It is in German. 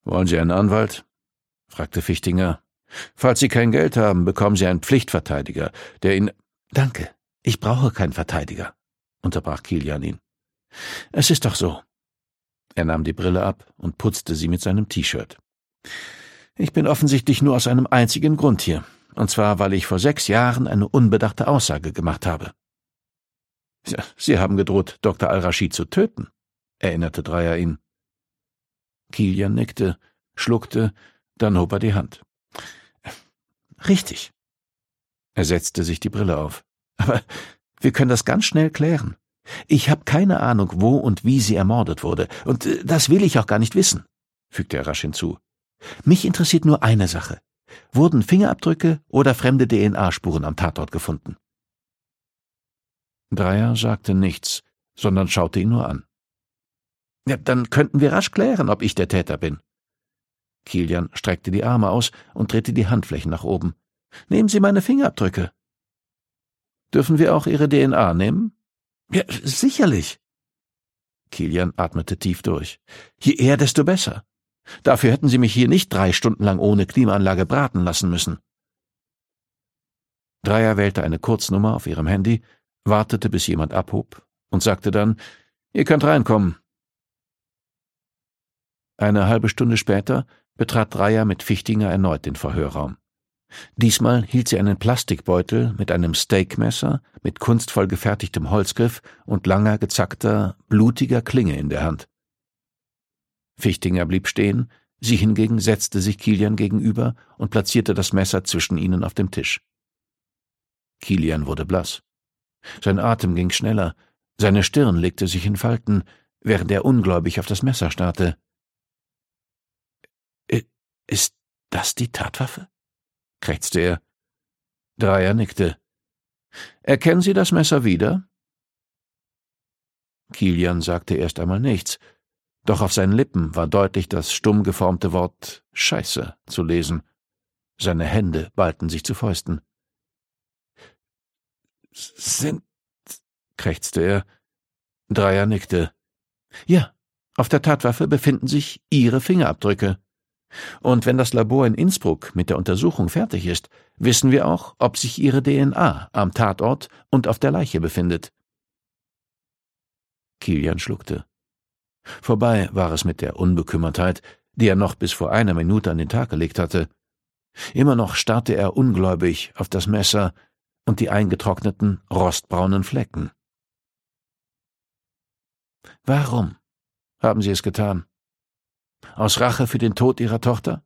Wollen Sie einen Anwalt? Fragte Fichtinger. Falls Sie kein Geld haben, bekommen Sie einen Pflichtverteidiger, der Ihnen... Danke, ich brauche keinen Verteidiger, unterbrach Kilian ihn. Es ist doch so. Er nahm die Brille ab und putzte sie mit seinem T-Shirt. Ich bin offensichtlich nur aus einem einzigen Grund hier, und zwar, weil ich vor 6 Jahren eine unbedachte Aussage gemacht habe. Sie haben gedroht, Dr. Al-Rashid zu töten, erinnerte Dreyer ihn. Kilian nickte, schluckte, dann hob er die Hand. Richtig. Er setzte sich die Brille auf. Aber wir können das ganz schnell klären. Ich habe keine Ahnung, wo und wie sie ermordet wurde, und das will ich auch gar nicht wissen, fügte er rasch hinzu. Mich interessiert nur eine Sache. Wurden Fingerabdrücke oder fremde DNA-Spuren am Tatort gefunden? Dreyer sagte nichts, sondern schaute ihn nur an. Ja, dann könnten wir rasch klären, ob ich der Täter bin. Kilian streckte die Arme aus und drehte die Handflächen nach oben. Nehmen Sie meine Fingerabdrücke. Dürfen wir auch Ihre DNA nehmen? Ja, sicherlich. Kilian atmete tief durch. Je eher, desto besser. Dafür hätten Sie mich hier nicht 3 Stunden lang ohne Klimaanlage braten lassen müssen. Dreyer wählte eine Kurznummer auf ihrem Handy, wartete, bis jemand abhob und sagte dann, »Ihr könnt reinkommen.« Eine halbe Stunde später betrat Dreyer mit Fichtinger erneut den Verhörraum. Diesmal hielt sie einen Plastikbeutel mit einem Steakmesser, mit kunstvoll gefertigtem Holzgriff und langer, gezackter, blutiger Klinge in der Hand. Fichtinger blieb stehen, sie hingegen setzte sich Kilian gegenüber und platzierte das Messer zwischen ihnen auf dem Tisch. Kilian wurde blass. Sein Atem ging schneller, seine Stirn legte sich in Falten, während er ungläubig auf das Messer starrte. »Ist das die Tatwaffe?« krächzte er. Dreyer nickte. »Erkennen Sie das Messer wieder?« Kilian sagte erst einmal nichts, doch auf seinen Lippen war deutlich das stumm geformte Wort »Scheiße« zu lesen. Seine Hände ballten sich zu Fäusten. Krächzte er. Dreyer nickte. »Ja, auf der Tatwaffe befinden sich Ihre Fingerabdrücke. Und wenn das Labor in Innsbruck mit der Untersuchung fertig ist, wissen wir auch, ob sich Ihre DNA am Tatort und auf der Leiche befindet.« Kilian schluckte. Vorbei war es mit der Unbekümmertheit, die er noch bis vor einer Minute an den Tag gelegt hatte. Immer noch starrte er ungläubig auf das Messer und die eingetrockneten, rostbraunen Flecken. »Warum haben Sie es getan? Aus Rache für den Tod Ihrer Tochter?«